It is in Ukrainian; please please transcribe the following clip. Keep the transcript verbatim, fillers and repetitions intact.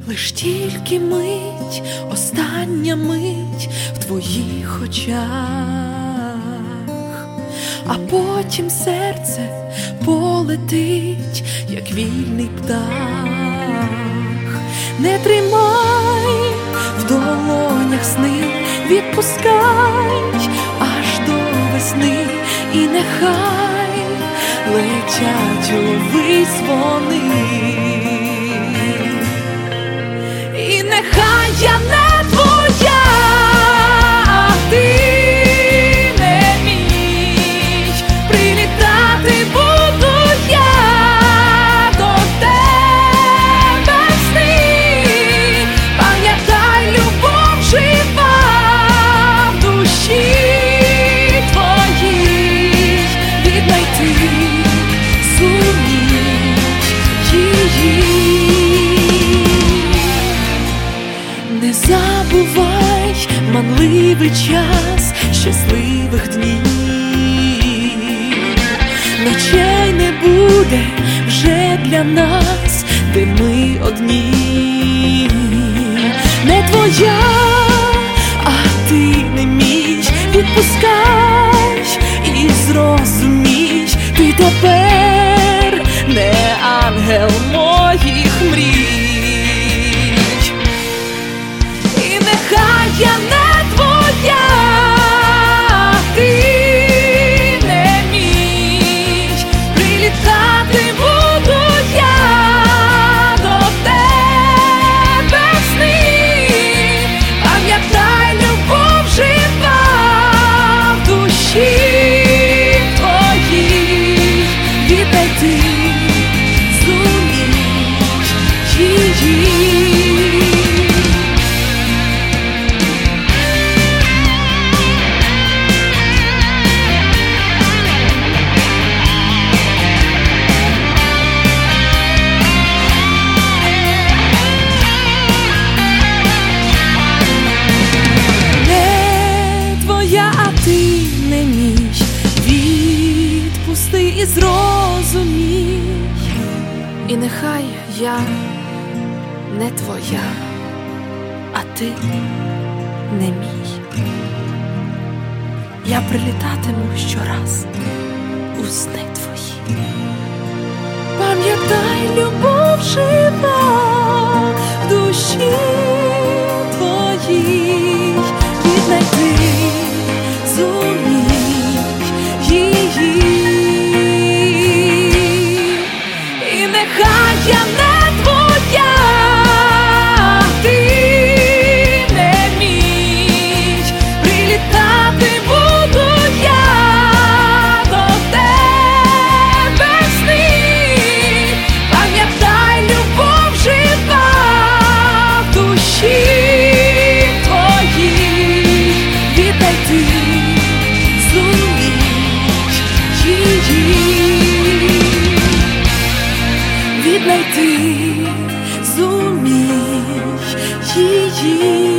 Лиш тільки мить, остання мить в твоїх очах, а потім серце полетить, як вільний птах. Не тримай в долонях сни, відпускай аж до весни, і нехай летять увись вони. І нехай я не твоя, а ти не мій, прилітати буду я до тебе в сни. Пам'ятай, любов жива в душі твоїй, віднайти зуміть її. Не забувай манливий час щасливих днів, ночей не буде вже для нас, де ми одні. Не твоя, а ти не мій, відпускай і зрозумій, ти тепер не ангел моїх мрій. Я не твоя, а ти не мій, прилітати буду я до тебе в сни. Пам'ятай, любов жива в душі твоїй, віднайти зуміть її. Відпусти і зрозумій, і нехай я не твоя, а ти не мій. Я прилітатиму щораз у сни твої. Пам'ятай, любов жива в душі твоїй, віднайти зумій її. І нехай я не твоя, а ти не мій, прилітати буду я до тебе в сни. Пам'ятай, любов жива в душі твоїй, віднайти зуміть її, віднайти зумій її.